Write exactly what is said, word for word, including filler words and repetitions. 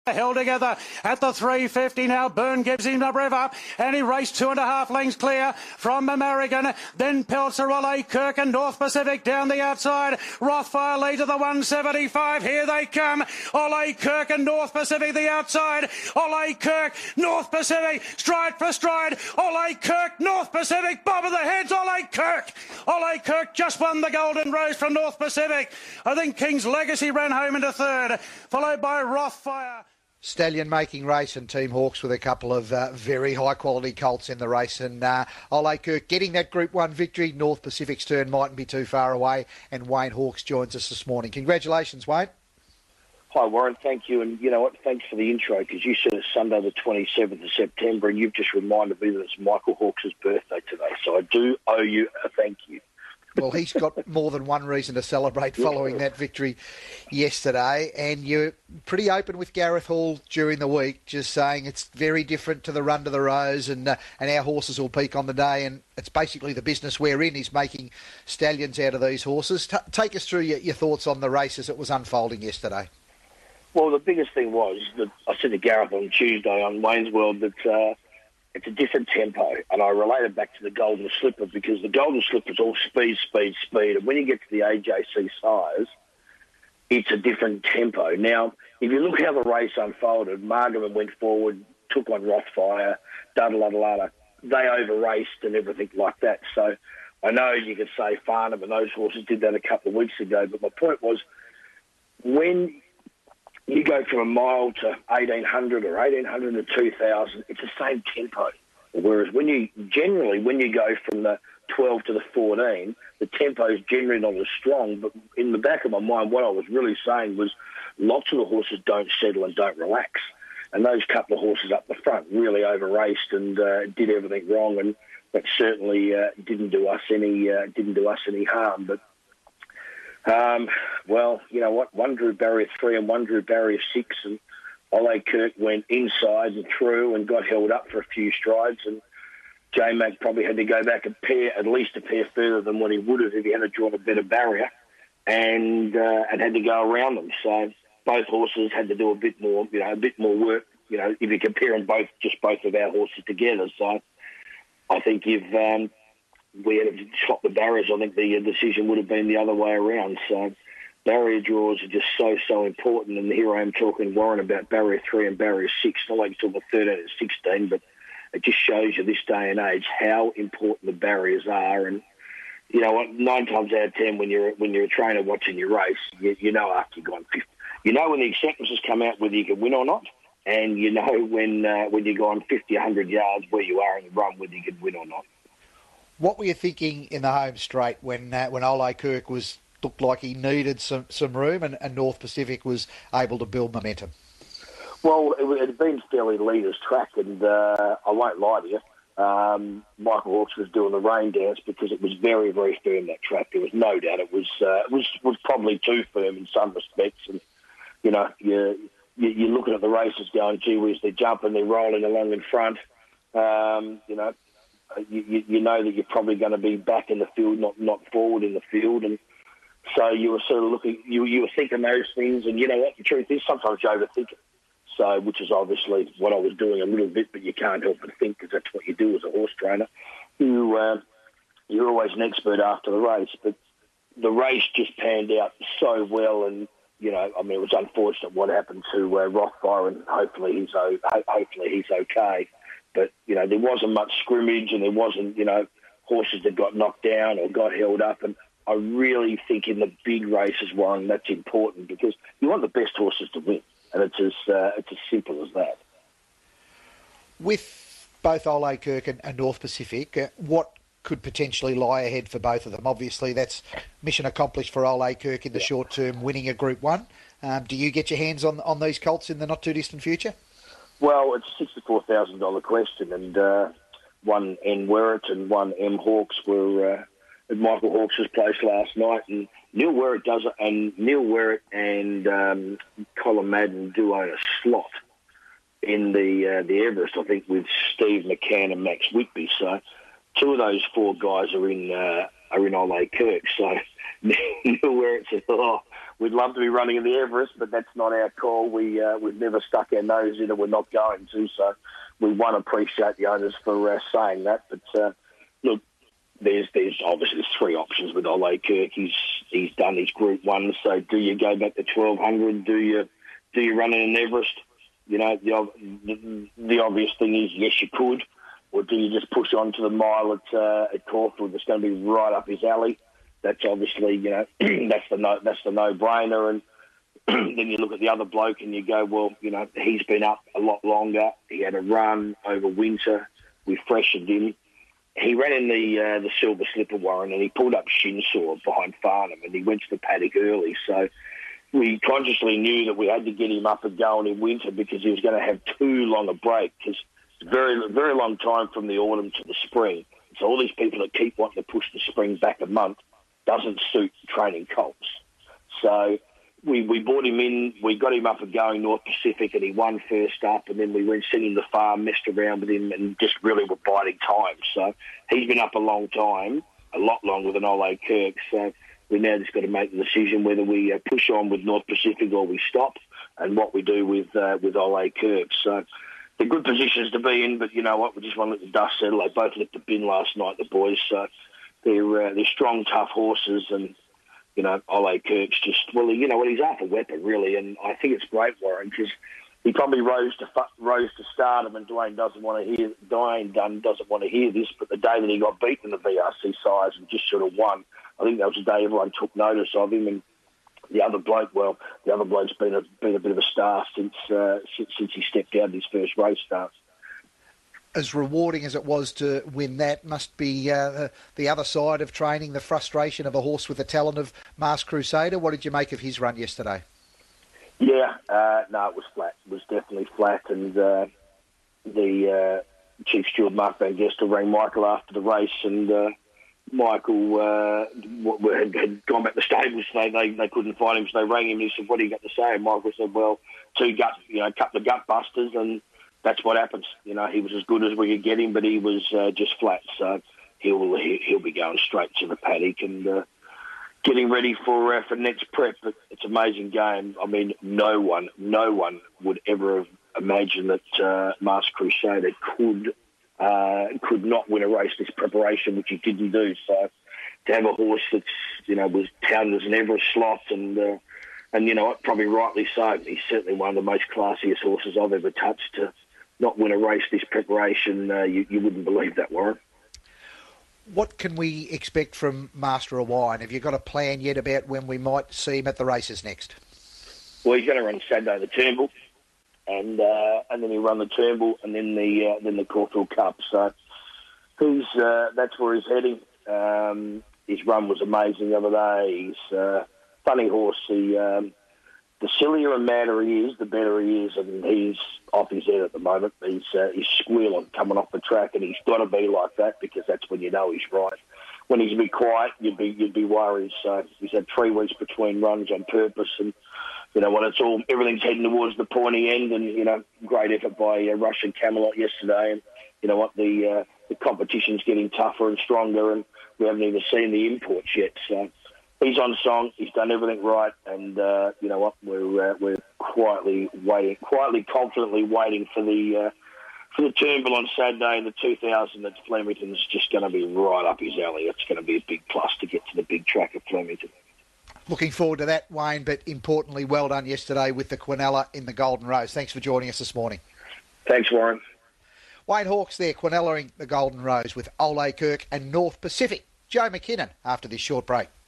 Held together at the three fifty now. Byrne gives him the rev up and he raced two and a half lengths clear from American. Then Peltzer, Ole Kirk and North Pacific down the outside. Rothfire lead to the one seventy-five. Here they come. Ole Kirk and North Pacific the outside. Ole Kirk, North Pacific, stride for stride. Ole Kirk, North Pacific, bob of the heads. Ole Kirk. Ole Kirk just won the Golden Rose from North Pacific. I think King's Legacy ran home into third, followed by Rothfire. Stallion making race and Team Hawks with a couple of uh, very high-quality colts in the race. And uh, Ole Kirk getting that Group one victory. North Pacific's turn mightn't be too far away. And Wayne Hawks joins us this morning. Congratulations, Wayne. Hi, Warren. Thank you. And you know what? Thanks for the intro, because you said it's Sunday the twenty-seventh of September and you've just reminded me that it's Michael Hawks' birthday today. So I do owe you a thank you. Well, he's got more than one reason to celebrate following that victory yesterday. And you're pretty open with Gareth Hall during the week, just saying it's very different to the run to the Rose and uh, and our horses will peak on the day. And it's basically the business we're in is making stallions out of these horses. T- take us through your, your thoughts on the race as it was unfolding yesterday. Well, the biggest thing was that I said to Gareth on Tuesday on Wayne's World that uh, it's a different tempo, and I related back to the Golden Slipper because the Golden Slipper is all speed, speed, speed, and when you get to the A J C size, it's a different tempo. Now, if you look how the race unfolded, Margaret went forward, took on Rothfire, da-da-da-da-da. They over-raced and everything like that. So I know you could say Farnham and those horses did that a couple of weeks ago, but my point was when you go from a mile to eighteen hundred or eighteen hundred to two thousand, it's the same tempo. Whereas when you generally, when you go from the twelve to the fourteen, the tempo is generally not as strong. But in the back of my mind, what I was really saying was lots of the horses don't settle and don't relax. And those couple of horses up the front really over-raced and uh, did everything wrong. And that certainly uh, didn't do us any uh, didn't do us any harm. But Um, well, you know what? One drew barrier three and one drew barrier six, and Ole Kirk went inside and through and got held up for a few strides, and J-Mac probably had to go back a pair, at least a pair further than what he would have if he had drawn a better barrier, and uh, and had to go around them. So both horses had to do a bit more, you know, a bit more work. You know, if you compare them both, just both of our horses together. So I think if um, we had swapped the barriers, I think the decision would have been the other way around. So barrier draws are just so, so important. And here I am talking, Warren, about barrier three and barrier six. Not like talking thirteen and sixteen, but it just shows you this day and age how important the barriers are. And you know what? Nine times out of ten, when you're when you're a trainer watching your race, you, you know after you've gone fifty, you know when the acceptances come out whether you can win or not, and you know when uh, when you go on fifty, one hundred yards where you are in the run whether you can win or not. What were you thinking in the home straight when uh, when Ole Kirk was looked like he needed some, some room and, and North Pacific was able to build momentum? Well, it, it had been fairly leader's track, and uh, I won't lie to you, um, Michael Hawks was doing the rain dance because it was very, very firm, that track. There was no doubt it was uh, it was was probably too firm in some respects, and you know you, you you're looking at the races going, gee whiz, they're jumping, they're rolling along in front, um, you know. You, you know that you're probably going to be back in the field, not not forward in the field, and so you were sort of looking, you you were thinking those things, and you know what the truth is, sometimes you overthink it. So, which is obviously what I was doing a little bit, but you can't help but think because that's what you do as a horse trainer. You uh, you're always an expert after the race, but the race just panned out so well, and you know, I mean, it was unfortunate what happened to uh, Rothfire, and hopefully he's o- hopefully he's okay. But, you know, there wasn't much scrimmage and there wasn't, you know, horses that got knocked down or got held up. And I really think in the big races, Warren, that's important because you want the best horses to win. And it's as, uh, it's as simple as that. With both Ole Kirk and, and North Pacific, uh, what could potentially lie ahead for both of them? Obviously, that's mission accomplished for Ole Kirk in the yeah. short term, winning a Group one. Um, do you get your hands on, on these colts in the not-too-distant future? Well, it's a sixty-four thousand dollars question, and uh, one N. Werrett and one M. Hawks were uh, at Michael Hawks' place last night, and Neil Werrett does, and Neil Werrett and um, Colin Madden do own a slot in the uh, the Everest, I think, with Steve McCann and Max Whitby. So two of those four guys are in uh, are in Ole Kirk. So where it's oh, we'd love to be running in the Everest, but that's not our call. We uh, we've never stuck our nose in it. We're not going to. So we want to appreciate the owners for uh, saying that. But uh, look, there's there's obviously there's three options with Ole Kirk. He's he's done his Group One. So do you go back to twelve hundred? Do you do you run in an Everest? You know, the, the the obvious thing is yes, you could, or do you just push on to the mile at uh, at Caulfield? That's going to be right up his alley. That's obviously, you know, that's the no, that's the no-brainer. And then you look at the other bloke and you go, well, you know, he's been up a lot longer. He had a run over winter. We freshened him. He ran in the uh, the Silver Slipper, Warren, and he pulled up shin sore behind Farnham, and he went to the paddock early. So we consciously knew that we had to get him up and going in winter because he was going to have too long a break, because it's a very, very long time from the autumn to the spring. So all these people that keep wanting to push the spring back a month doesn't suit training colts. So we we brought him in, we got him up and going North Pacific, and he won first up, and then we went singing the farm, messed around with him, and just really were biding time. So he's been up a long time, a lot longer than Ole Kirk. So we now just got to make the decision whether we uh, push on with North Pacific or we stop, and what we do with uh, with Ole Kirk. So they're good positions to be in, but you know what? We just want to let the dust settle. They both lit the bin last night, the boys. So they're uh, they're strong, tough horses, and you know Ole Kirk's just well, you know what? He's after weapon really, and I think it's great, Warren, because he probably rose to rose to stardom, and Dwayne doesn't want to hear Dwayne Dunn doesn't want to hear this. But the day that he got beaten in the V R C size and just sort of won, I think that was the day everyone took notice of him. And the other bloke, well, the other bloke's been a been a bit of a star since uh, since, since he stepped out in his first race start. As rewarding as it was to win that, must be uh, the other side of training, the frustration of a horse with the talent of Masked Crusader. What did you make of his run yesterday? Yeah, uh, no, it was flat. It was definitely flat, and uh, the uh, Chief Steward, Mark Van Gestel, rang Michael after the race, and uh, Michael uh, had, had gone back to the stables. They, they they couldn't find him, so they rang him, and he said, what do you got to say? And Michael said, well, two gut, you know, couple of gut busters, and that's what happens. You know, he was as good as we could get him, but he was uh, just flat. So he'll he'll be going straight to the paddock and uh, getting ready for uh, for next prep. But it's an amazing game. I mean, no one, no one would ever have imagined that uh, Masked Crusader could uh, could not win a race this preparation, which he didn't do. So to have a horse that's you know was touted as an Everest slot and. Uh, And, you know what, probably rightly so. He's certainly one of the most classiest horses I've ever touched. To not win a race this preparation, uh, you, you wouldn't believe that, Warren. What can we expect from Master of Wine? Have you got a plan yet about when we might see him at the races next? Well, he's going to run Saturday the Turnbull, and uh, and then he'll run the Turnbull, and then the uh, then the Caulfield Cup. So he's uh, that's where he's heading. Um, his run was amazing the other day. He's uh, funny horse. He, um, the sillier and madder he is, the better he is, and he's off his head at the moment. He's uh, he's squealing coming off the track, and he's got to be like that because that's when you know he's right. When he's a bit quiet, you'd be you'd be worried. So he's had three weeks between runs on purpose, and you know what? It's all everything's heading towards the pointy end, and you know, great effort by uh, Russian Camelot yesterday, and you know what? The uh, the competition's getting tougher and stronger, and we haven't even seen the imports yet. So. He's on song. He's done everything right, and uh, you know what? We're uh, we're quietly waiting, quietly, confidently waiting for the uh, for the Turnbull on Saturday. The two thousand at Flemington's just going to be right up his alley. It's going to be a big plus to get to the big track at Flemington. Looking forward to that, Wayne. But importantly, well done yesterday with the Quinella in the Golden Rose. Thanks for joining us this morning. Thanks, Warren. Wayne Hawkes there, Quinella in the Golden Rose with Ole Kirk and North Pacific. Joe McKinnon after this short break.